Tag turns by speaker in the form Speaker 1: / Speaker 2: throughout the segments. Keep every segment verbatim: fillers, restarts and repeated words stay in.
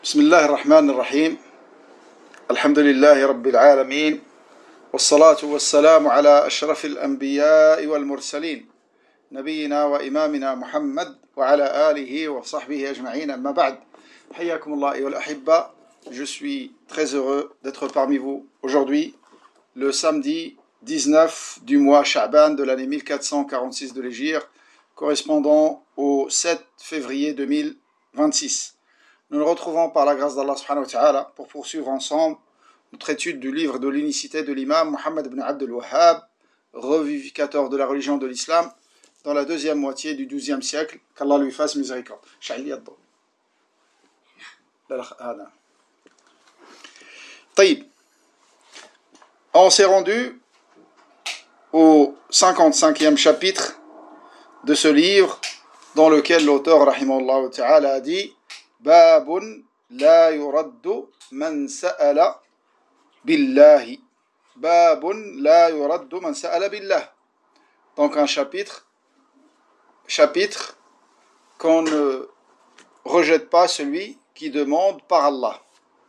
Speaker 1: بسم الله الرحمن الرحيم الحمد لله رب العالمين والصلاة والسلام على أشرف الأنبياء والمرسلين نبينا وإمامنا محمد وعلى آله وصحبه أجمعين أما بعد حياكم الله أيها الأحبة. Je suis très heureux d'être parmi vous aujourd'hui, le samedi dix-neuf du mois Sha'ban de l'année mille quatre cent quarante-six de l'Hégire, correspondant au sept février deux mille vingt-six. Nous nous retrouvons par la grâce d'Allah subhanahu wa ta'ala pour poursuivre ensemble notre étude du livre de l'unicité de l'imam Muhammad ibn Abd al-Wahhab, revivificateur de la religion de l'islam, dans la deuxième moitié du douzième siècle, qu'Allah lui fasse miséricorde. Taïb. On s'est rendu au cinquante-cinquième chapitre de ce livre, dans lequel l'auteur, rahimahullah ta'ala, a dit Babun la yuraddu man sa'ala billahi. Babun la yuraddu man sa'ala billah. Donc un chapitre, chapitre qu'on ne rejette pas celui qui demande par Allah.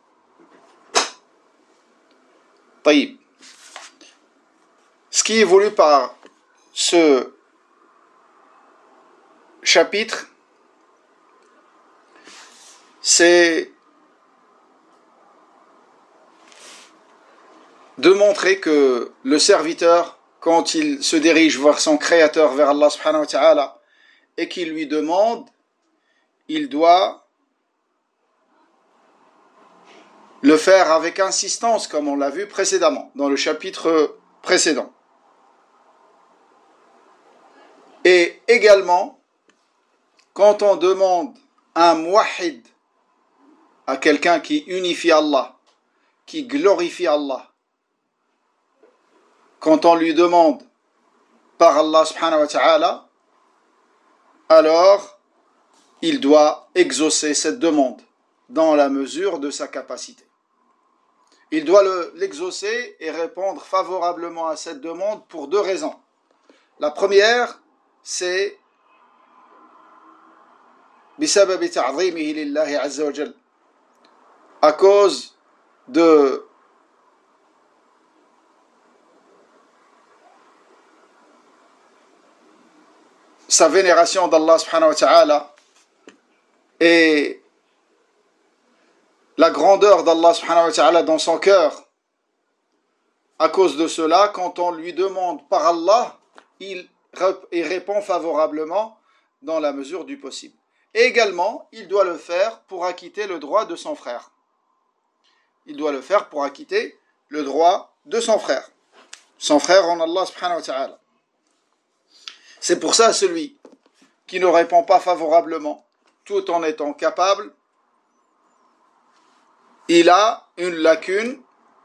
Speaker 1: Taïb. Ce qui est voulu par ce chapitre, c'est de montrer que le serviteur, quand il se dirige vers son créateur, vers Allah subhanahu wa ta'ala, et qu'il lui demande, il doit le faire avec insistance, comme on l'a vu précédemment, dans le chapitre précédent. Et également, quand on demande un muwahhid, à quelqu'un qui unifie Allah, qui glorifie Allah, quand on lui demande par Allah subhanahu wa ta'ala, alors il doit exaucer cette demande dans la mesure de sa capacité. Il doit le, l'exaucer et répondre favorablement à cette demande pour deux raisons. La première, c'est بسبب تعظيمه لله عز وجل, à cause de sa vénération d'Allah subhanahu wa ta'ala et la grandeur d'Allah subhanahu wa ta'ala dans son cœur. À cause de cela, quand on lui demande par Allah, il, il répond favorablement dans la mesure du possible. Et également, il doit le faire pour acquitter le droit de son frère. Il doit le faire pour acquitter le droit de son frère. Son frère en Allah subhanahu wa ta'ala. C'est pour ça, celui qui ne répond pas favorablement, tout en étant capable, il a une lacune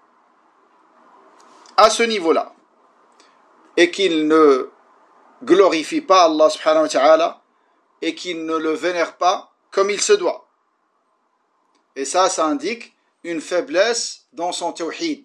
Speaker 1: à ce niveau-là. Et qu'il ne glorifie pas Allah subhanahu wa ta'ala, et qu'il ne le vénère pas comme il se doit. Et ça, ça indique une faiblesse dans son tawhid.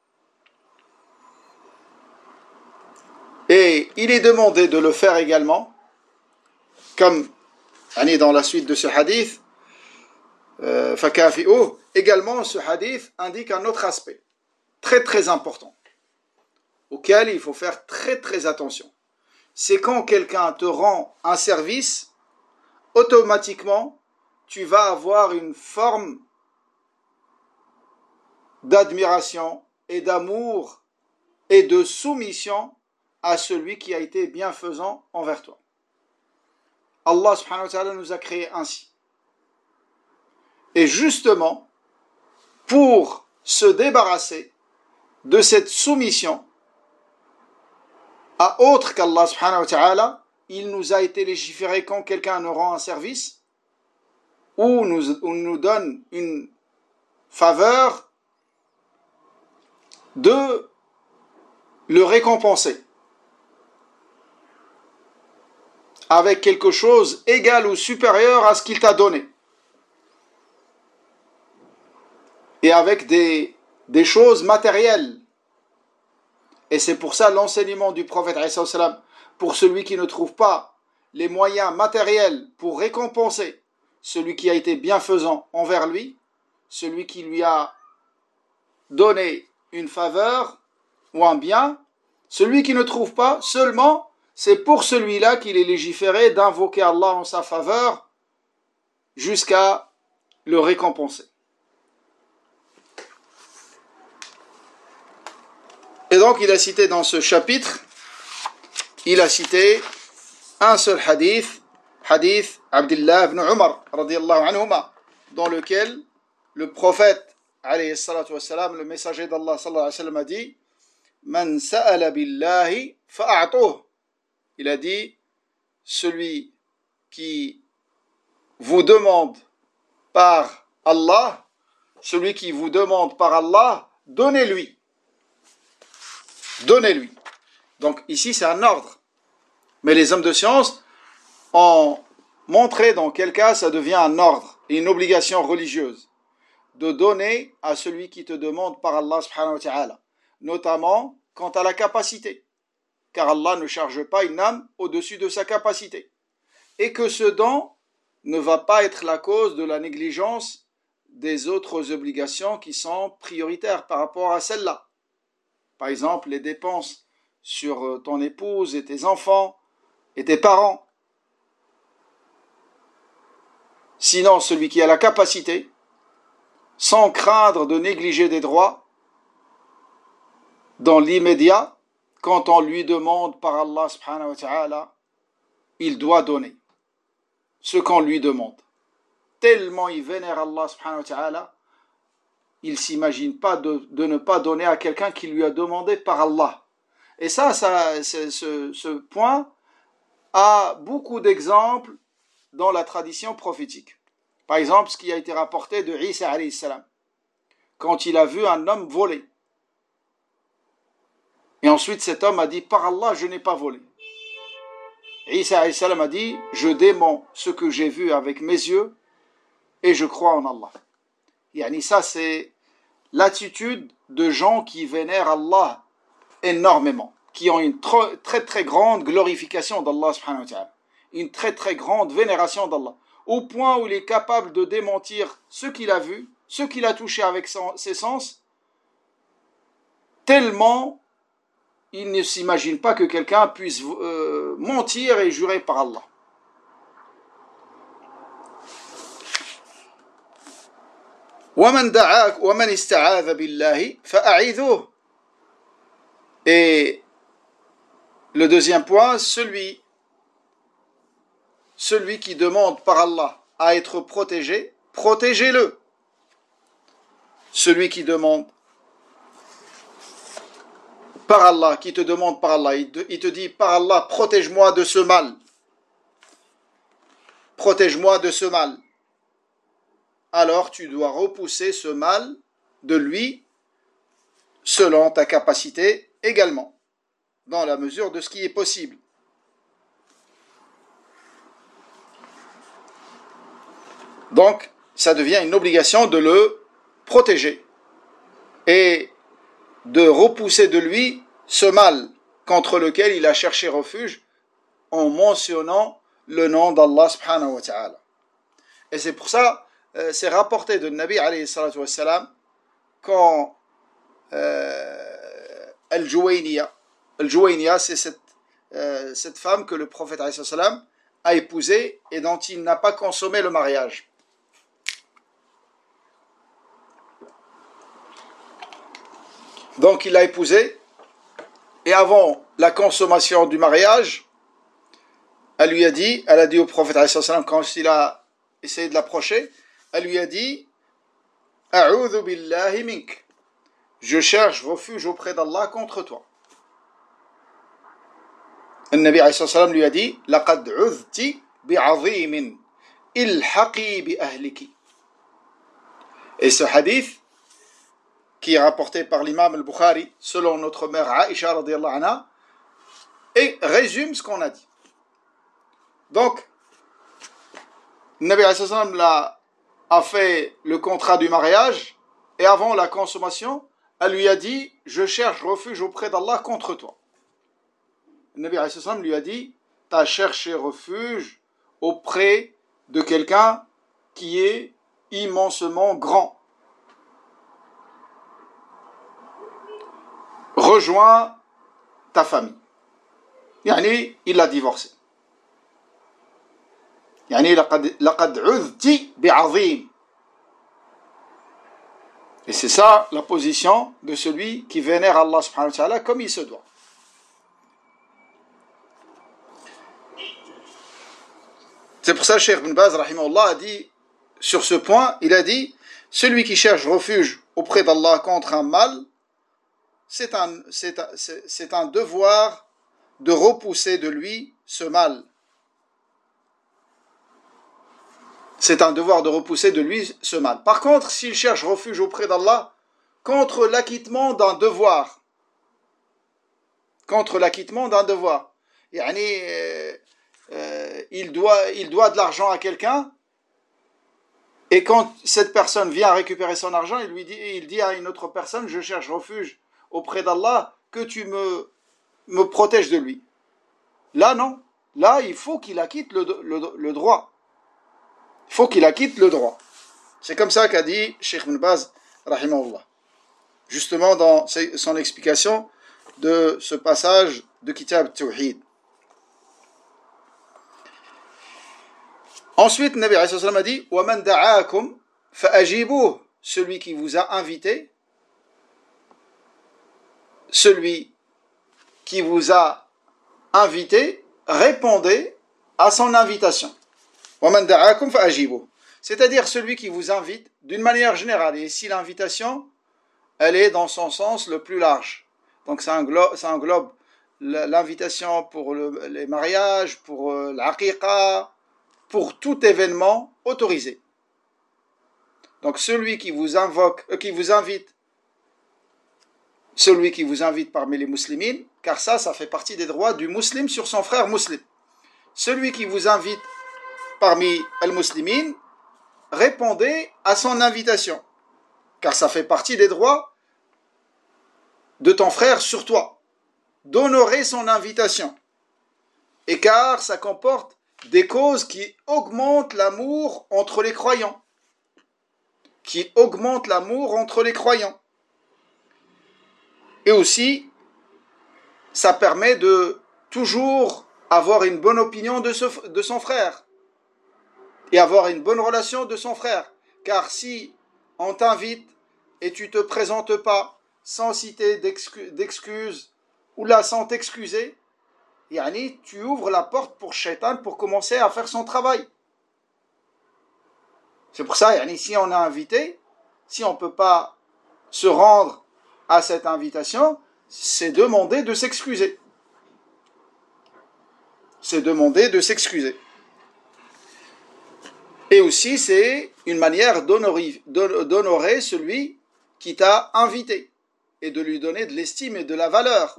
Speaker 1: Et il est demandé de le faire également, comme dans la suite de ce hadith, euh, fakafi'uh, également ce hadith indique un autre aspect, très très important, auquel il faut faire très très attention. C'est quand quelqu'un te rend un service, automatiquement, tu vas avoir une forme d'admiration et d'amour et de soumission à celui qui a été bienfaisant envers toi. Allah subhanahu wa ta'ala nous a créés ainsi. Et justement, pour se débarrasser de cette soumission à autre qu'Allah subhanahu wa ta'ala, il nous a été légiféré quand quelqu'un nous rend un service ou nous, ou nous donne une faveur de le récompenser avec quelque chose égal ou supérieur à ce qu'il t'a donné et avec des, des choses matérielles. Et c'est pour ça l'enseignement du prophète alayhi salam, pour celui qui ne trouve pas les moyens matériels pour récompenser celui qui a été bienfaisant envers lui, celui qui lui a donné une faveur ou un bien. Celui qui ne trouve pas, seulement, c'est pour celui-là qu'il est légiféré d'invoquer Allah en sa faveur jusqu'à le récompenser. Et donc, il a cité dans ce chapitre, il a cité un seul hadith, hadith Abdullah ibn Umar, radiyallahu anhuma, dans lequel le prophète, alayhi salatu wassalam, le messager d'Allah, sallallahu alayhi wa sallam, a dit Man sa'ala billahi fa'a'tuh. Il a dit, celui qui vous demande par Allah, celui qui vous demande par Allah, donnez-lui. Donnez-lui. Donc ici, c'est un ordre. Mais les hommes de science ont montré dans quel cas ça devient un ordre et une obligation religieuse de donner à celui qui te demande par Allah subhanahu wa ta'ala, notamment quant à la capacité, car Allah ne charge pas une âme au-dessus de sa capacité, et que ce don ne va pas être la cause de la négligence des autres obligations qui sont prioritaires par rapport à celle-là. Par exemple, les dépenses sur ton épouse et tes enfants et tes parents. Sinon, celui qui a la capacité, sans craindre de négliger des droits, dans l'immédiat, quand on lui demande par Allah subhanahu wa ta'ala, il doit donner ce qu'on lui demande. Tellement il vénère Allah subhanahu wa ta'ala, il ne s'imagine pas de, de ne pas donner à quelqu'un qui lui a demandé par Allah. Et ça, ça ce, ce point a beaucoup d'exemples dans la tradition prophétique. Par exemple, ce qui a été rapporté de Isa alayhi salam, quand il a vu un homme voler. Et ensuite cet homme a dit, par Allah, je n'ai pas volé. Isa alayhi salam a dit, je dément ce que j'ai vu avec mes yeux et je crois en Allah. Yani ça, c'est l'attitude de gens qui vénèrent Allah énormément, qui ont une très très, très grande glorification d'Allah subhanahu wa ta'ala, une très très grande vénération d'Allah, au point où il est capable de démentir ce qu'il a vu, ce qu'il a touché avec son, ses sens, tellement il ne s'imagine pas que quelqu'un puisse euh, mentir et jurer par Allah. وَمَنْ دَعَاكَ وَمَنْ اسْتَعَاذَ بِاللَّهِ فَأَعِذُوهُ. Et le deuxième point, celui, celui qui demande par Allah à être protégé, protégez-le. Celui qui demande par Allah, qui te demande par Allah, il te, il te dit par Allah, protège-moi de ce mal. Protège-moi de ce mal. Alors tu dois repousser ce mal de lui selon ta capacité également, dans la mesure de ce qui est possible. Donc, ça devient une obligation de le protéger et de repousser de lui ce mal contre lequel il a cherché refuge en mentionnant le nom d'Allah subhanahu wa ta'ala. Et c'est pour ça, euh, c'est rapporté de Nabi alayhi salatu wa salam, quand euh, Al-Juwayniya, Al-Juwayniya, c'est cette, euh, cette femme que le prophète alayhi salatu wa salam a épousée et dont il n'a pas consommé le mariage. Donc il l'a épousée, et avant la consommation du mariage, elle lui a dit, elle a dit au prophète alayhi salam, quand il a essayé de l'approcher, elle lui a dit, A'udhu billahi mink, je cherche refuge auprès d'Allah contre toi. Le Nabi alayhi salam lui a dit, Laqad udhti bi'azimin, ilhaqi bi ahliki. Et ce hadith, qui est rapporté par l'imam al-Bukhari, selon notre mère Aïcha radiyallahu anha, et résume ce qu'on a dit. Donc, le Nabi alayhi salam a, a fait le contrat du mariage, et avant la consommation, elle lui a dit, je cherche refuge auprès d'Allah contre toi. Le Nabi alayhi salam lui a dit, tu as cherché refuge auprès de quelqu'un qui est immensement grand. rejoins ta famille. يعني il l'a divorcé. يعني لقد لقد عذت بعظيم. Et c'est ça la position de celui qui vénère Allah subhanahu wa ta'ala comme il se doit. C'est pour ça que Cheikh Ibn Baz rahimahullah a dit sur ce point, il a dit celui qui cherche refuge auprès d'Allah contre un mal, c'est un, c'est un, c'est, c'est un devoir de repousser de lui ce mal. C'est un devoir de repousser de lui ce mal. Par contre, s'il cherche refuge auprès d'Allah contre l'acquittement d'un devoir, contre l'acquittement d'un devoir, yani, euh, euh, il doit, il doit de l'argent à quelqu'un, et quand cette personne vient récupérer son argent, il lui dit, il dit à une autre personne, je cherche refuge auprès d'Allah, que tu me, me protèges de lui. Là, non. Là, il faut qu'il acquitte le, le, le droit. Il faut qu'il acquitte le droit. C'est comme ça qu'a dit Cheikh Ibn Baz, rahimahullah. Justement dans son explication de ce passage de Kitab Tawhid. Ensuite, Nabi alayhi salam a dit وَمَنْ دَعَاكُمْ فَأَجِيبُوهُ. Celui qui vous a invité, celui qui vous a invité, répondez à son invitation. وَمَنْ دَعَاكُمْ فَأَجِيبُوهُ. C'est-à-dire celui qui vous invite d'une manière générale. Et ici, l'invitation, elle est dans son sens le plus large. Donc ça englobe, ça englobe l'invitation pour le, les mariages, pour l'aqiqa, pour tout événement autorisé. Donc celui qui vous invoque, euh, qui vous invite, celui qui vous invite parmi les muslimines, car ça, ça fait partie des droits du musulman sur son frère musulman. Celui qui vous invite parmi les muslimines, répondez à son invitation, car ça fait partie des droits de ton frère sur toi, d'honorer son invitation, et car ça comporte des causes qui augmentent l'amour entre les croyants, qui augmentent l'amour entre les croyants. Et aussi, ça permet de toujours avoir une bonne opinion de, ce, de son frère et avoir une bonne relation de son frère. Car si on t'invite et tu ne te présentes pas sans citer d'excuses ou là sans t'excuser, yani, tu ouvres la porte pour Shaitan pour commencer à faire son travail. C'est pour ça, yani, si on a invité, si on ne peut pas se rendre à cette invitation, c'est demander de s'excuser. C'est demander de s'excuser. Et aussi, c'est une manière d'honorer, d'honorer celui qui t'a invité et de lui donner de l'estime et de la valeur,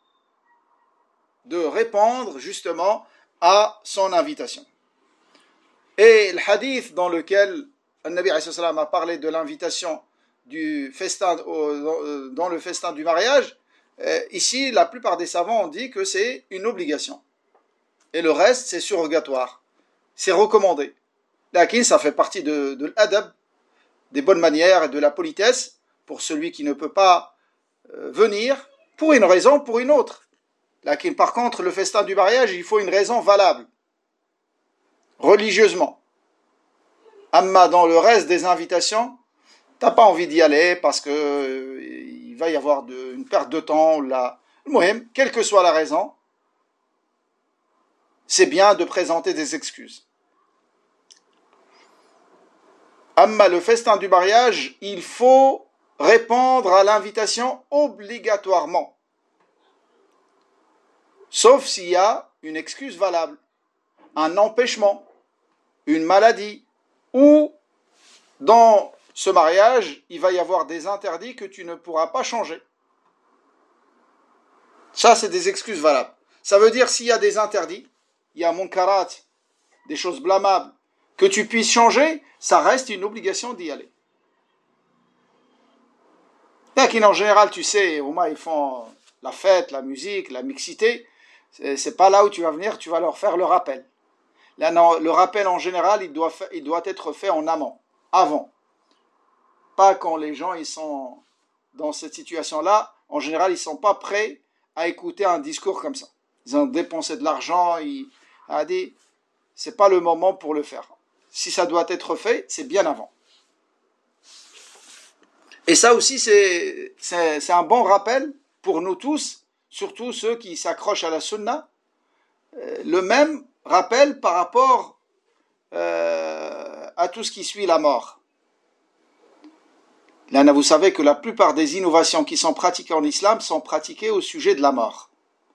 Speaker 1: de répondre justement à son invitation. Et le hadith dans lequel le Nabi alayhi salam a parlé de l'invitation du festin, dans le festin du mariage, ici la plupart des savants ont dit que c'est une obligation. Et le reste c'est surrogatoire, c'est recommandé. Lakin ça fait partie de, de l'adab, des bonnes manières et de la politesse pour celui qui ne peut pas venir pour une raison, pour une autre. Lakin, par contre, le festin du mariage, il faut une raison valable, religieusement. Amma, dans le reste des invitations, t'as pas envie d'y aller parce que euh, il va y avoir de, une perte de temps. Là. Mohim, quelle que soit la raison, c'est bien de présenter des excuses. Amma, le festin du mariage, il faut répondre à l'invitation obligatoirement. Sauf s'il y a une excuse valable, un empêchement, une maladie, ou dans ce mariage, il va y avoir des interdits que tu ne pourras pas changer. Ça, c'est des excuses valables. Ça veut dire s'il y a des interdits, il y a munkarat, des choses blâmables, que tu puisses changer, ça reste une obligation d'y aller. Lakin en général, tu sais, au moins ils font la fête, la musique, la mixité. C'est pas là où tu vas venir, tu vas leur faire le rappel. Là, non, le rappel en général, il doit, fa- il doit être fait en amont, avant. Pas quand les gens ils sont dans cette situation-là en général, ils ne sont pas prêts à écouter un discours comme ça. Ils ont dépensé de l'argent, ils a dit, c'est pas le moment pour le faire. Si ça doit être fait, c'est bien avant. Et ça aussi, c'est, c'est, c'est un bon rappel pour nous tous, surtout ceux qui s'accrochent à la sunna. Euh, le même rappel par rapport euh, à tout ce qui suit la mort. Là, vous savez que la plupart des innovations qui sont pratiquées en islam sont pratiquées au sujet de la mort.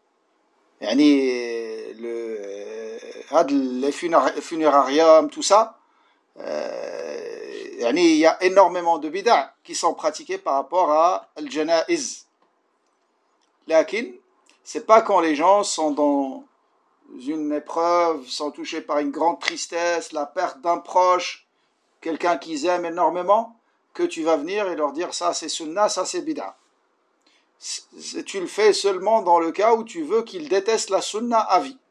Speaker 1: Yani, le, les funérariums, tout ça, euh, yani, il y a énormément de bid'a qui sont pratiquées par rapport à al-janaiz. Lakin, c'est pas quand les gens sont dans une épreuve, sont touchés par une grande tristesse, la perte d'un proche, quelqu'un qu'ils aiment énormément, que tu vas venir et leur dire ça c'est sunna, ça c'est bid'a. Tu le fais seulement dans le cas où tu veux qu'ils détestent la sunna à vie.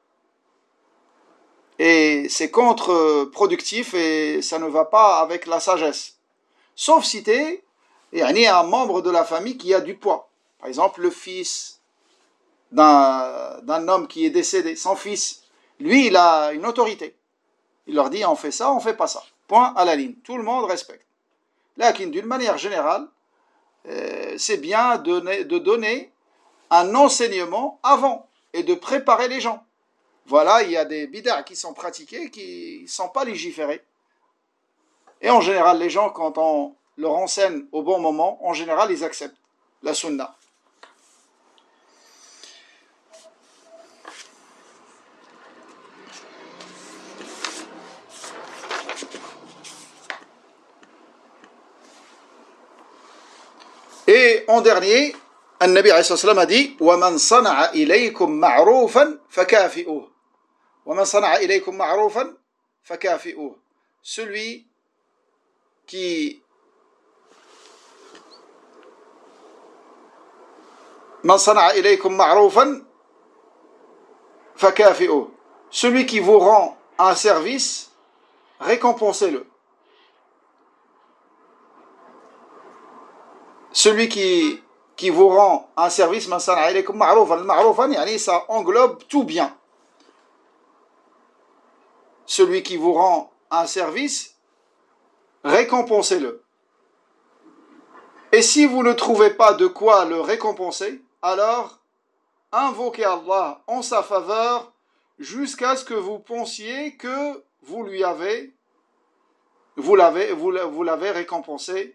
Speaker 1: Et c'est contre-productif et ça ne va pas avec la sagesse. Sauf si tu es un membre de la famille qui a du poids. Par exemple, le fils d'un, d'un homme qui est décédé, son fils, lui, il a une autorité. Il leur dit, on fait ça, on fait pas ça. Point à la ligne. Tout le monde respecte. Là, d'une manière générale, euh, c'est bien de, de donner un enseignement avant et de préparer les gens. Voilà, il y a des bid'a qui sont pratiqués qui ne sont pas légiférés. Et en général, les gens, quand on leur enseigne au bon moment, en général, ils acceptent la sunna. Et en dernier, النبي عليه الصلاة والسلام a dit وَمَنْ صَنَعَ إِلَيْكُمْ مَعْرُوفًا فَكَافِئُوهُ وَمَنْ صَنَعَ إِلَيْكُمْ مَعْرُوفًا فَكَافِئُوهُ. Celui qui من صنع إليكم معروفا فكافئوه. Celui qui vous rend un service, récompensez-le. Celui qui, qui vous rend un service, من صنع إليكم معروفا, معروفا يعني ça englobe tout bien. Celui qui vous rend un service, récompensez-le. Et si vous ne trouvez pas de quoi le récompenser, alors invoquez Allah en sa faveur jusqu'à ce que vous pensiez que vous lui avez, vous l'avez, vous, vous l'avez récompensé.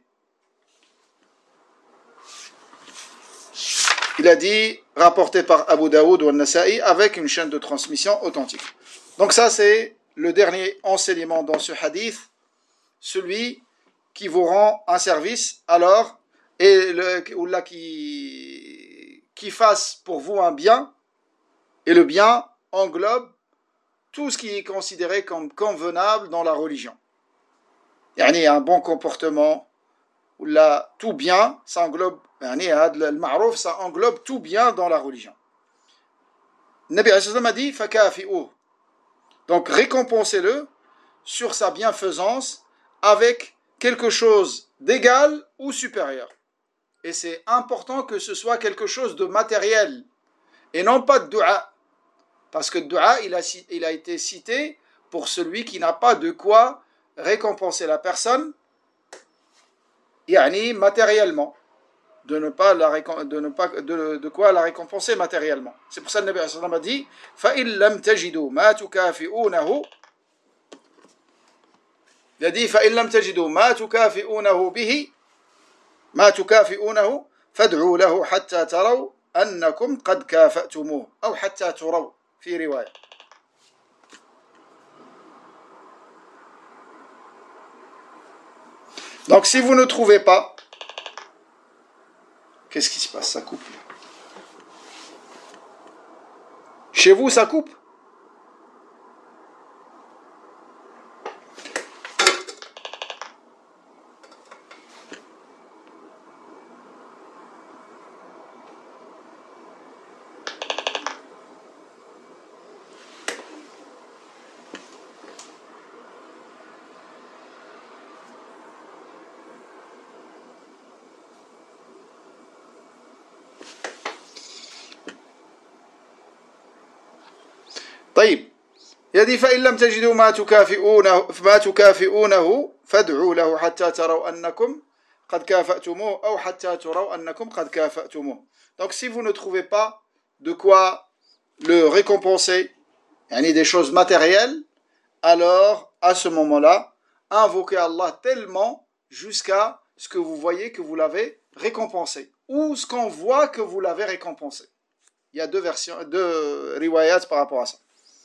Speaker 1: Il a dit, rapporté par Abu Daoud ou An-Nasa'i, avec une chaîne de transmission authentique. Donc ça, c'est le dernier enseignement dans ce hadith. Celui qui vous rend un service, alors, et le, ou là, qui, qui fasse pour vous un bien, et le bien englobe tout ce qui est considéré comme convenable dans la religion. Yani un bon comportement, ou là, tout bien, ça englobe, yani, le ma'rouf, ça englobe tout bien dans la religion. Nabi a dit, fakafi'uh. Donc récompensez-le sur sa bienfaisance avec quelque chose d'égal ou supérieur. Et c'est important que ce soit quelque chose de matériel et non pas de dua. Parce que le dua, il a, il a été cité pour celui qui n'a pas de quoi récompenser la personne, yani matériellement, de ne pas la de ne pas de, de quoi la récompenser matériellement. C'est pour ça que le Nabi sallallahu alayhi wa sallam a dit fa in lam tajidu ma tukafi'unahu. Il a dit fa in lam tajidu ma tukafi'unahu bihi ma tukafi'unahu fad'u lahu hatta taraw annakum qad kafa'tumuh aw hatta turaw fi riwaya. Donc si vous ne trouvez pas, qu'est-ce qui se passe? Ça coupe. Chez vous, ça coupe? طيب يدي فإن لم تجدوا ما تكافئونه ما تكافئونه فادعوا له حتى تروا أنكم قد كافأتموه أو حتى تروا أنكم قد كافأتموه. Donc si vous ne trouvez pas de quoi le récompenser, yani des choses matérielles, alors à ce moment-là, invoquez Allah tellement jusqu'à ce que vous voyez que vous l'avez récompensé, ou ce qu'on voit que vous l'avez récompensé. Il y a deux versions, deux riwayats par rapport à ça.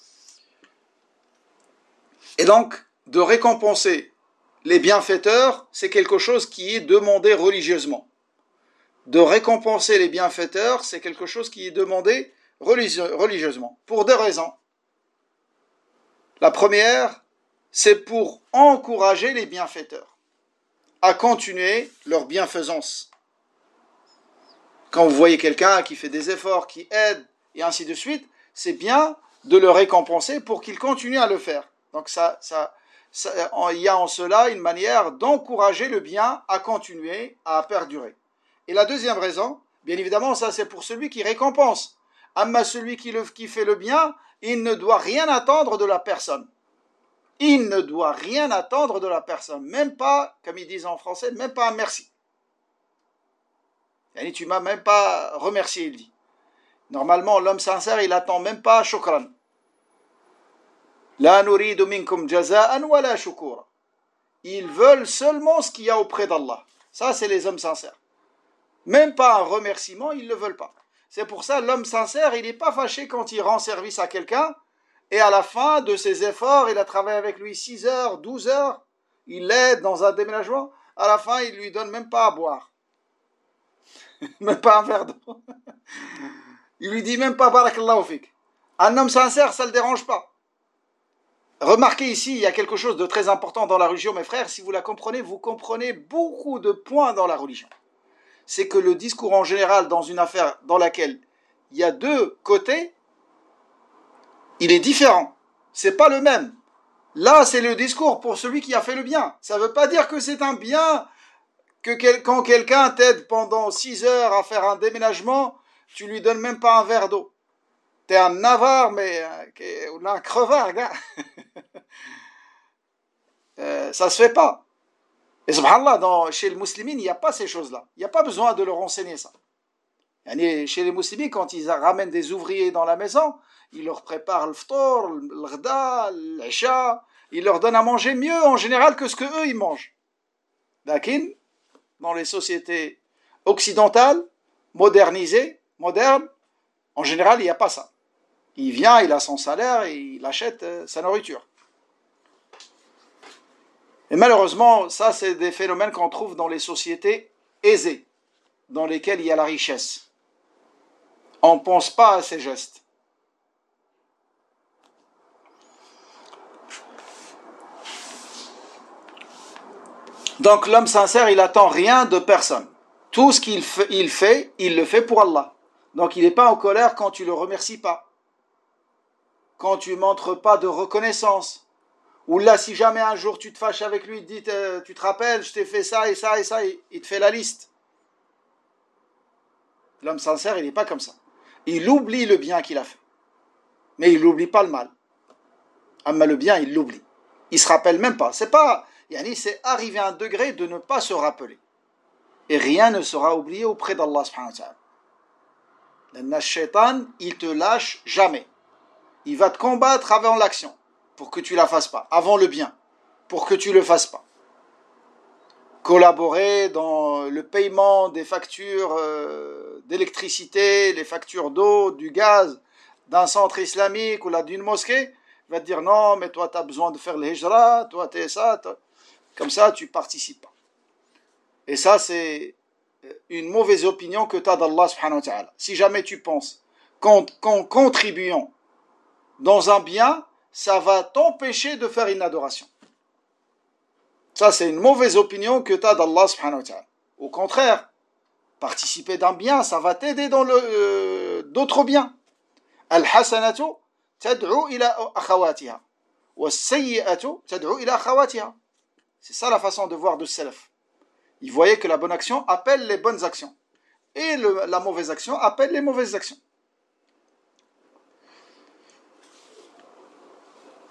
Speaker 1: Et donc, de récompenser les bienfaiteurs, c'est quelque chose qui est demandé religieusement. De récompenser les bienfaiteurs, c'est quelque chose qui est demandé religieusement, pour deux raisons. La première, c'est pour encourager les bienfaiteurs à continuer leur bienfaisance. Quand vous voyez quelqu'un qui fait des efforts, qui aide, et ainsi de suite, c'est bien de le récompenser pour qu'il continue à le faire. Donc ça, ça, ça, il y a en cela une manière d'encourager le bien à continuer, à perdurer. Et la deuxième raison, bien évidemment, ça c'est pour celui qui récompense. Amma celui qui, le, qui fait le bien, il ne doit rien attendre de la personne. Il ne doit rien attendre de la personne. Même pas, comme ils disent en français, même pas un merci. Yani, tu m'as même pas remercié, il dit. Normalement, l'homme sincère, il attend même pas shukran. La nuridu minkum jaza'an wa la shukura. Ils veulent seulement ce qu'il y a auprès d'Allah. Ça, c'est les hommes sincères. Même pas un remerciement, ils ne le veulent pas. C'est pour ça, l'homme sincère, il n'est pas fâché quand il rend service à quelqu'un, et à la fin de ses efforts, il a travaillé avec lui six heures, douze heures, il l'aide dans un déménagement, à la fin, il ne lui donne même pas à boire. Même pas un verre d'eau. Il lui dit même pas barakallahu fik. Un homme sincère, ça ne le dérange pas. Remarquez ici, il y a quelque chose de très important dans la religion, mes frères. Si vous la comprenez, vous comprenez beaucoup de points dans la religion. C'est que le discours en général dans une affaire dans laquelle il y a deux côtés, il est différent. C'est pas le même. Là, c'est le discours pour celui qui a fait le bien. Ça ne veut pas dire que c'est un bien, que quel, quand quelqu'un t'aide pendant six heures à faire un déménagement, tu lui donnes même pas un verre d'eau. T'es un navarre, mais ou un crevard, gars. euh, ça se fait pas. Et subhanallah, dans, chez les musulmans, il n'y a pas ces choses-là. Il n'y a pas besoin de leur enseigner ça. Yani, chez les musulmans, quand ils ramènent des ouvriers dans la maison, ils leur préparent le ftor, le ghda, l'isha, ils leur donnent à manger mieux en général que ce qu'eux ils mangent. D'accord ? Dans les sociétés occidentales, modernisées, modernes, en général, il n'y a pas ça. Il vient, il a son salaire et il achète euh, sa nourriture. Et malheureusement, ça, c'est des phénomènes qu'on trouve dans les sociétés aisées, dans lesquelles il y a la richesse. On ne pense pas à ces gestes. Donc l'homme sincère, il n'attend rien de personne. Tout ce qu'il fait, il fait, il le fait pour Allah. Donc il n'est pas en colère quand tu ne le remercies pas. Quand tu ne montres pas de reconnaissance. Ou là, si jamais un jour tu te fâches avec lui, il te dit, tu te rappelles, je t'ai fait ça et ça et ça, il te fait la liste. L'homme sincère, il n'est pas comme ça. Il oublie le bien qu'il a fait. Mais il n'oublie pas le mal. Mais le bien, il l'oublie. Il ne se rappelle même pas. C'est pas, yani, c'est arrivé à un degré de ne pas se rappeler. Et rien ne sera oublié auprès d'Allah subhanahu wa ta'ala. Le shaitan, il te lâche jamais. Il va te combattre avant l'action, pour que tu la fasses pas, avant le bien, pour que tu le fasses pas. Collaborer dans le paiement des factures euh, d'électricité, les factures d'eau, du gaz, d'un centre islamique ou là d'une mosquée, il va te dire non, mais toi tu as besoin de faire le hijra, toi tu es ça, toi. Comme ça tu participes pas. Et ça c'est une mauvaise opinion que tu as d'Allah subhanahu wa ta'ala. Si jamais tu penses qu'en, qu'en contribuant dans un bien, ça va t'empêcher de faire une adoration. Ça, c'est une mauvaise opinion que tu as d'Allah subhanahu wa ta'ala. Au contraire, participer d'un bien, ça va t'aider dans le, euh, d'autres biens. Al-hasanatu tad'u ila akhawatiha. Was-sayyi'atu tad'u ila akhawatiha. C'est ça la façon de voir de salaf. Ils voyaient que la bonne action appelle les bonnes actions. Et le, la mauvaise action appelle les mauvaises actions.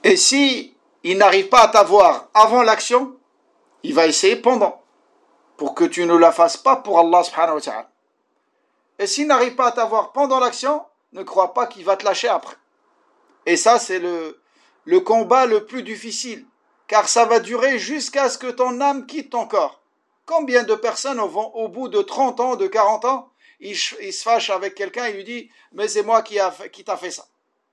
Speaker 1: Et si il n'arrive pas à t'avoir avant l'action, il va essayer pendant, pour que tu ne la fasses pas pour Allah subhanahu wa ta'ala. Et s'il n'arrive pas à t'avoir pendant l'action, ne crois pas qu'il va te lâcher après. Et ça, c'est le, le combat le plus difficile, car ça va durer jusqu'à ce que ton âme quitte ton corps. Combien de personnes vont au bout de trente ans, de quarante ans, ils, ils se fâchent avec quelqu'un et lui dit « mais c'est moi qui, a fait, qui t'a fait ça ».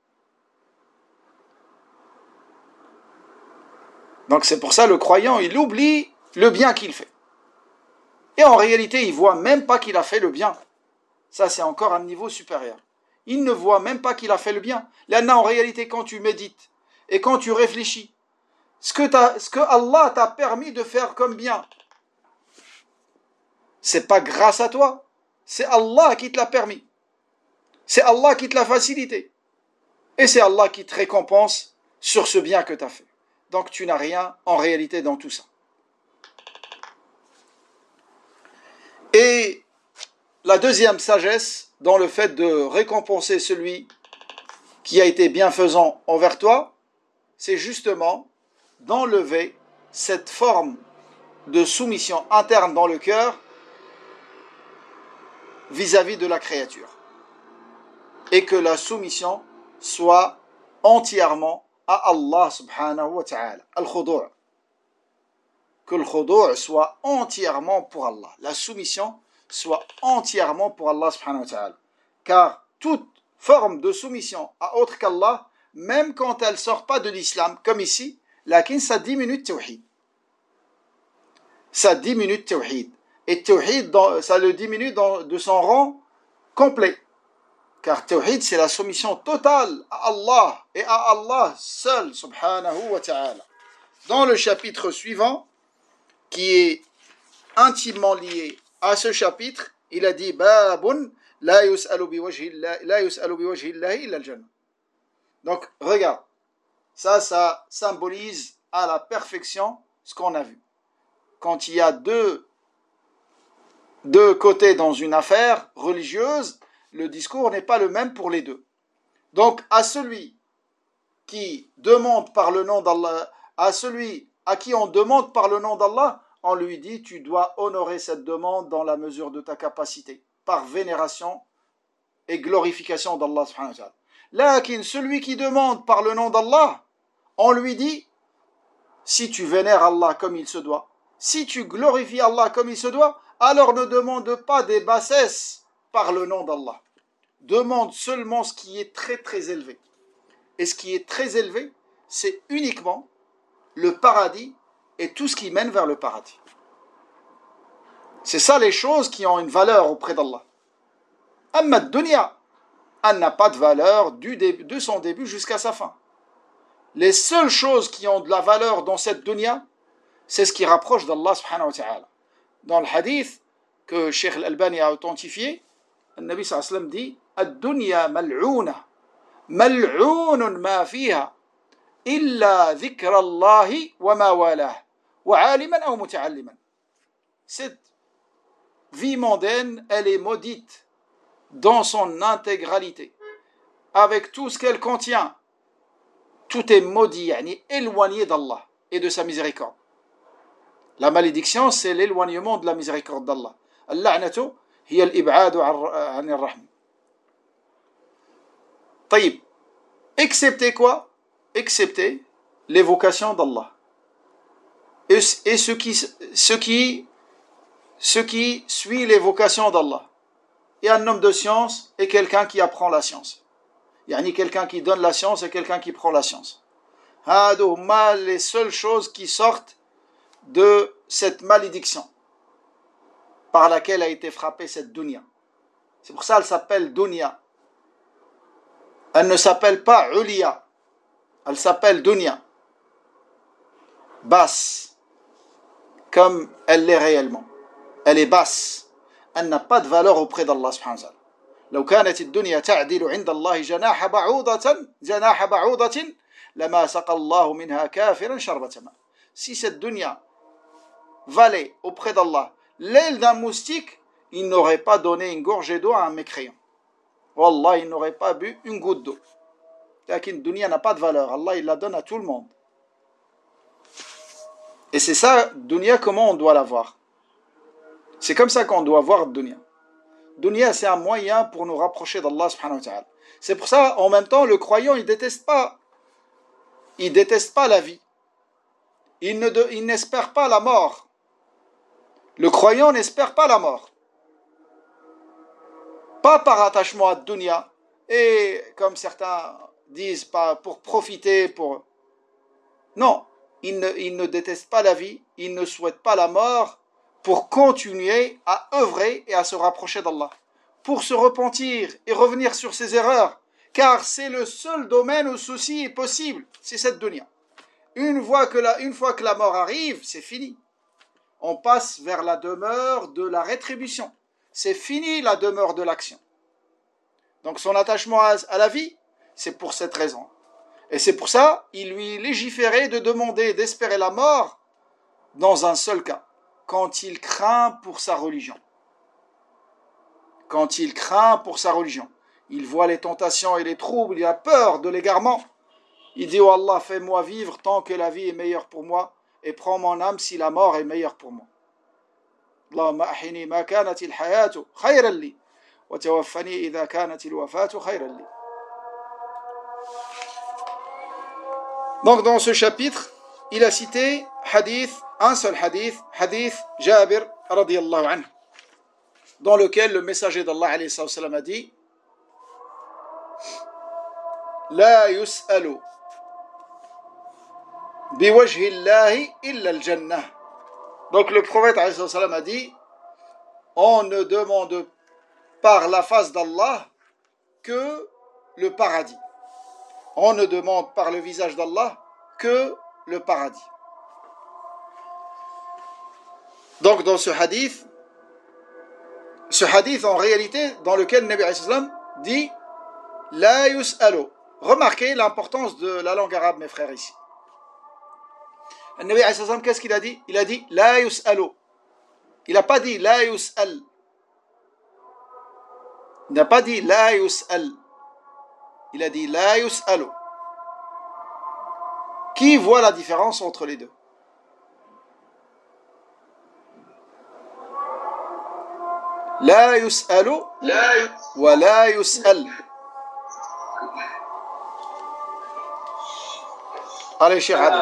Speaker 1: Donc c'est pour ça le croyant, il oublie le bien qu'il fait. Et en réalité, il ne voit même pas qu'il a fait le bien. Ça, c'est encore un niveau supérieur. Il ne voit même pas qu'il a fait le bien. Là, en réalité, quand tu médites et quand tu réfléchis, ce que, ce que Allah t'a permis de faire comme bien, c'est pas grâce à toi, c'est Allah qui te l'a permis. C'est Allah qui te l'a facilité. Et c'est Allah qui te récompense sur ce bien que tu as fait. Donc tu n'as rien en réalité dans tout ça. Et la deuxième sagesse dans le fait de récompenser celui qui a été bienfaisant envers toi, c'est justement d'enlever cette forme de soumission interne dans le cœur vis-à-vis de la créature. Et que la soumission soit entièrement à Allah subhanahu wa ta'ala. Al-khudu'. Que le khudu' soit entièrement pour Allah. La soumission soit entièrement pour Allah subhanahu wa ta'ala. Car toute forme de soumission à autre qu'Allah, même quand elle ne sort pas de l'islam, comme ici, lakin ça diminue tawhid. Ça diminue tawhid. Et tawhid, ça le diminue dans, de son rang complet. Car tawhid, c'est la soumission totale à Allah et à Allah seul, subhanahu wa ta'ala. Dans le chapitre suivant, qui est intimement lié à ce chapitre, il a dit Babun la yus'alu biwajhi Allahi illa al-jannah. Donc, regarde, ça, ça symbolise à la perfection ce qu'on a vu. Quand il y a deux, deux côtés dans une affaire religieuse, le discours n'est pas le même pour les deux. Donc, à celui qui demande par le nom d'Allah, à celui à qui on demande par le nom d'Allah, on lui dit, tu dois honorer cette demande dans la mesure de ta capacité, par vénération et glorification d'Allah subhanahu wa ta'ala. Lakin, celui qui demande par le nom d'Allah, on lui dit, si tu vénères Allah comme il se doit, si tu glorifies Allah comme il se doit, alors ne demande pas des bassesses par le nom d'Allah. Demande seulement ce qui est très très élevé. Et ce qui est très élevé, c'est uniquement le paradis et tout ce qui mène vers le paradis. C'est ça les choses qui ont une valeur auprès d'Allah. Amma dunya, elle n'a pas de valeur du début, de son début jusqu'à sa fin. Les seules choses qui ont de la valeur dans cette dunya, c'est ce qui rapproche d'Allah subhanahu wa ta'ala. Dans le hadith que Cheikh Al-Albani a authentifié, le Nabi sallallahu alayhi wa sallam dit Ad-dunya mal'ouna, mal'ounun ma fiha, illa dhikra Allahi wa ma walah, wa aliman ou muta'alliman. Cette vie mondaine, elle est maudite dans son intégralité, avec tout ce qu'elle contient. Tout est maudit, yani éloigné d'Allah et de sa miséricorde. La malédiction, c'est l'éloignement de la miséricorde d'Allah. Al-la'natu hiya al-ib'adu 'an ar-rahm. Taïb. Excepté quoi? Excepté l'évocation d'Allah. Et, et ce qui, ce qui, ce qui suit l'évocation d'Allah. Et un homme de science est quelqu'un qui apprend la science. Yani quelqu'un qui donne la science et quelqu'un qui prend la science. Hadouma, les seules choses qui sortent de cette malédiction par laquelle a été frappée cette dunya. C'est pour ça qu'elle s'appelle dunya. Elle ne s'appelle pas uliya. Elle s'appelle dunya. Basse. Comme elle l'est réellement. Elle est basse. Elle n'a pas de valeur auprès d'Allah subhanahu wa ta'ala. لو كانت الدنيا تعدل عند الله جناح بعوضة جناح بعوضة لما سقى الله منها كافرا شربة ماء. Si cette dunya valait auprès d'Allah l'aile d'un moustique, il n'aurait pas donné une gorgée d'eau à un mécréant. Wallah, il n'aurait pas bu une goutte d'eau. La dunya n'a pas de valeur. Allah, il la donne à tout le monde. Et c'est ça, dunya, comment on doit la voir. C'est comme ça qu'on doit voir dunya. Dunya, c'est un moyen pour nous rapprocher d'Allah subhanahu wa ta'ala. C'est pour ça, en même temps, le croyant, il déteste pas. Il déteste pas la vie. Il, ne de, il n'espère pas la mort. Le croyant n'espère pas la mort. Pas par attachement à dunya. Et comme certains disent, pas pour profiter, pour... Non, il ne, il ne déteste pas la vie, il ne souhaite pas la mort pour continuer à œuvrer et à se rapprocher d'Allah, pour se repentir et revenir sur ses erreurs, car c'est le seul domaine où ceci est possible, c'est cette dunya. Une fois que la, une fois que la mort arrive, c'est fini. On passe vers la demeure de la rétribution. C'est fini la demeure de l'action. Donc son attachement à, à la vie, c'est pour cette raison. Et c'est pour ça, il lui légiférait de demander, d'espérer la mort dans un seul cas, quand il craint pour sa religion. Quand il craint pour sa religion. Il voit les tentations et les troubles, il a peur de l'égarement. Il dit, oh Allah, fais-moi vivre tant que la vie est meilleure pour moi, et prends mon âme si la mort est meilleure pour moi. Allahumma ahini ma kanat il-hayatu khayran li, wa tawaffani idha kanat il-wafatu khayran li. Donc dans ce chapitre, il a cité hadith, un seul hadith, hadith Jabir radiyallahu anhu, dans lequel le messager d'Allah alayhi sallam a dit, La yus'alu biwajhi Allahi illa al-jannah. Donc le prophète alayhi sallam a dit, on ne demande par la face d'Allah que le paradis. On ne demande par le visage d'Allah que le paradis. Donc dans ce hadith, ce hadith en réalité dans lequel le Nabi alayhi sallam dit La yus'alu. Remarquez l'importance de la langue arabe, mes frères, ici. Le Nabi alayhi sallam, qu'est-ce qu'il a dit? Il a dit La yus'alu. Il n'a pas dit La yus'al. Il n'a pas dit La yus'al. Il a dit La yus'alu. Qui voit la différence entre les deux? La yus'alu wa la yus'al. Allez, Cheikh Adel.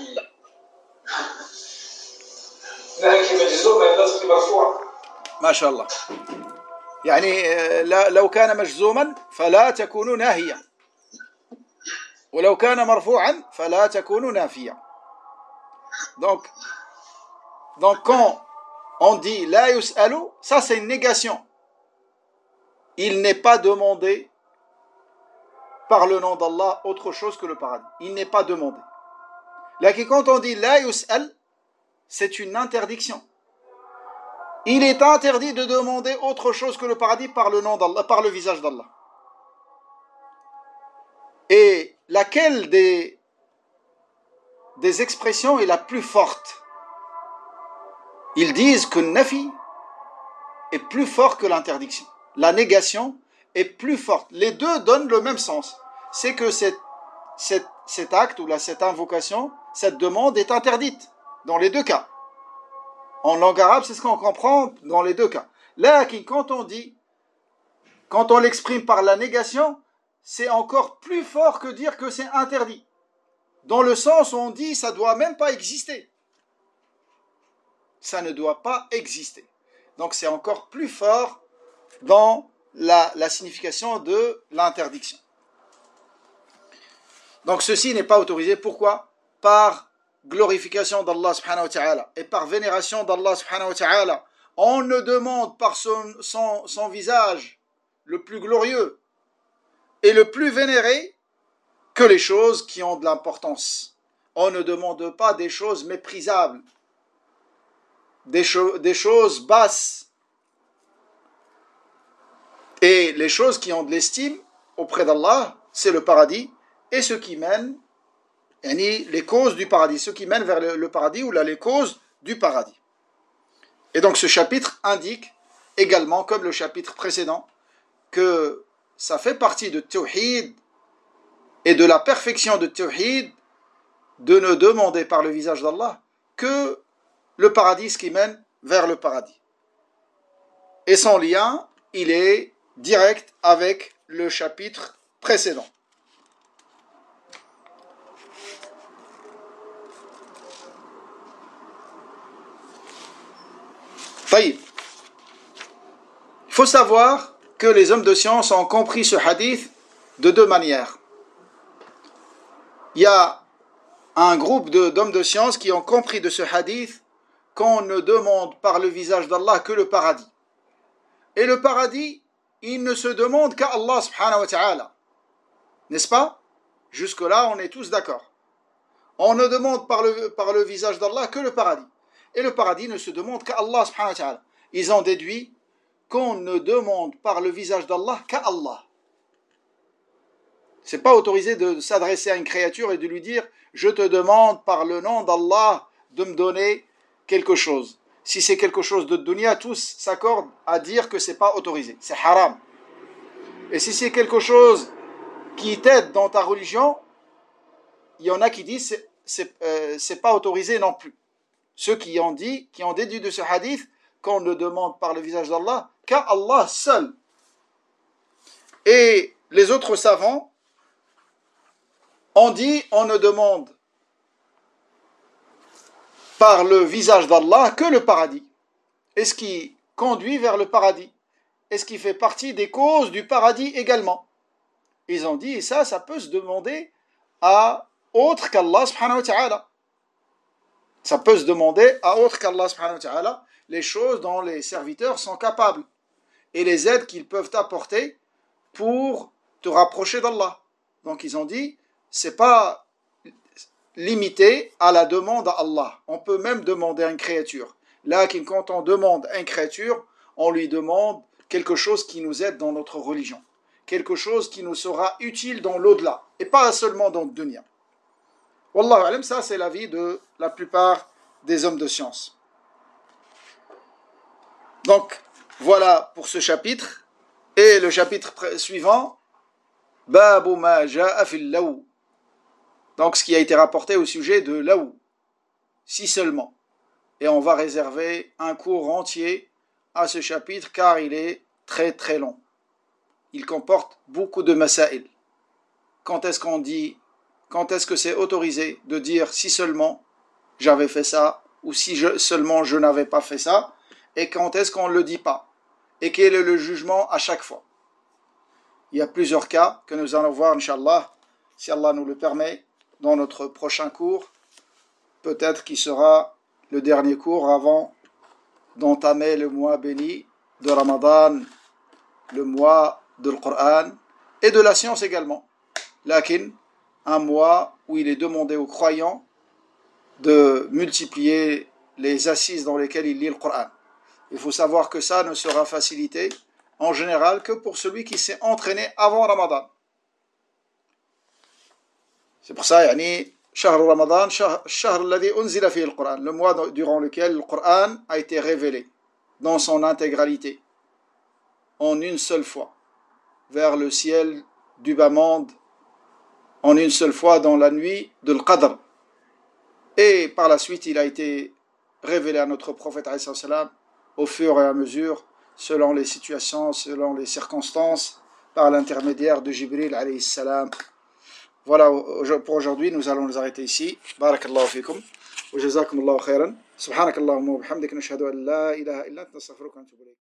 Speaker 1: ما شاء الله. يعني لو كان مجزوما فلا تكون ناهيا ولو كان مرفوعا فلا تكون نافيا. Donc, donc quand on dit la yus'alu, ça c'est une négation. Il n'est pas demandé par le nom d'Allah autre chose que le paradis. Il n'est pas demandé. Là, quand on dit la yus'al, c'est une interdiction. Il est interdit de demander autre chose que le paradis par le nom d'Allah, par le visage d'Allah. Et laquelle des, des expressions est la plus forte? Ils disent que le nafi est plus fort que l'interdiction. La négation est plus forte. Les deux donnent le même sens. C'est que cette, cette, cet acte ou la, cette invocation, cette demande est interdite dans les deux cas. En langue arabe, c'est ce qu'on comprend dans les deux cas. Là, quand on dit, quand on l'exprime par la négation, c'est encore plus fort que dire que c'est interdit. Dans le sens où on dit, ça ne doit même pas exister. Ça ne doit pas exister. Donc c'est encore plus fort dans la, la signification de l'interdiction. Donc ceci n'est pas autorisé. Pourquoi? Par glorification d'Allah subhanahu wa ta'ala et par vénération d'Allah subhanahu wa ta'ala. On ne demande par son, son, son visage le plus glorieux et le plus vénéré que les choses qui ont de l'importance. On ne demande pas des choses méprisables, des, cho- des choses basses. Et les choses qui ont de l'estime auprès d'Allah, c'est le paradis et ce qui mène, les causes du paradis, ce qui mène vers le paradis ou là, les causes du paradis. Et donc ce chapitre indique également, comme le chapitre précédent, que ça fait partie de Tawhid et de la perfection de Tawhid de ne demander par le visage d'Allah que le paradis, ce qui mène vers le paradis. Et son lien, il est direct avec le chapitre précédent. Taïb. Il faut savoir que les hommes de science ont compris ce hadith de deux manières. Il y a un groupe de, d'hommes de science qui ont compris de ce hadith qu'on ne demande par le visage d'Allah que le paradis. Et le paradis, il ne se demande qu'à Allah subhanahu wa ta'ala. N'est-ce pas? Jusque-là, on est tous d'accord. On ne demande par le, par le visage d'Allah que le paradis. Et le paradis ne se demande qu'à Allah subhanahu wa ta'ala. Ils ont déduit qu'on ne demande par le visage d'Allah qu'à Allah. C'est pas autorisé de s'adresser à une créature et de lui dire « Je te demande par le nom d'Allah de me donner quelque chose ». Si c'est quelque chose de dunya, tous s'accordent à dire que c'est pas autorisé, c'est haram. Et si c'est quelque chose qui t'aide dans ta religion, il y en a qui disent c'est, c'est, euh, c'est pas autorisé non plus. Ceux qui ont dit, qui ont déduit de ce hadith qu'on ne demande par le visage d'Allah qu'à Allah seul. Et les autres savants ont dit on ne demande par le visage d'Allah que le paradis. Et ce qui conduit vers le paradis. Et ce qui fait partie des causes du paradis également. Ils ont dit, et ça, ça peut se demander à autre qu'Allah subhanahu wa ta'ala. Ça peut se demander à autre qu'Allah subhanahu wa ta'ala les choses dont les serviteurs sont capables. Et les aides qu'ils peuvent apporter pour te rapprocher d'Allah. Donc ils ont dit, c'est pas limité à la demande à Allah. On peut même demander à une créature. Là, quand on demande à une créature, on lui demande quelque chose qui nous aide dans notre religion. Quelque chose qui nous sera utile dans l'au-delà. Et pas seulement dans le dunya. Wallahu alam, ça c'est l'avis de la plupart des hommes de science. Donc, voilà pour ce chapitre. Et le chapitre suivant, Babu ma ja'a fil law. Donc, ce qui a été rapporté au sujet de law. Si seulement. Et on va réserver un cours entier à ce chapitre car il est très très long. Il comporte beaucoup de masail. Quand est-ce qu'on dit, quand est-ce que c'est autorisé de dire si seulement j'avais fait ça ou si je, seulement je n'avais pas fait ça, et quand est-ce qu'on ne le dit pas, et quel est le jugement à chaque fois. Il y a plusieurs cas que nous allons voir, Inch'Allah, si Allah nous le permet, dans notre prochain cours, peut-être qu'il sera le dernier cours avant d'entamer le mois béni de Ramadan, le mois de Coran et de la science également. Lakin, un mois où il est demandé aux croyants de multiplier les assises dans lesquelles ils lisent le Coran. Il faut savoir que ça ne sera facilité en général que pour celui qui s'est entraîné avant Ramadan. C'est pour ça, yani, Shahr Ramadan, Shahr alladhi unzila fihi al-Qur'an, le mois durant lequel le Coran a été révélé dans son intégralité, en une seule fois, vers le ciel du bas-monde, en une seule fois dans la nuit de l'Qadr. Et par la suite, il a été révélé à notre prophète alayhi salam au fur et à mesure, selon les situations, selon les circonstances, par l'intermédiaire de Jibril alayhi salam. Voilà, pour aujourd'hui, nous allons nous arrêter ici. Barakallahu fikum. Wa jazakumullahu khairan. Subhanakallahumma wa bihamdika nashhadu an la ilaha illa anta nastaghfiruka wa natubu ilayk.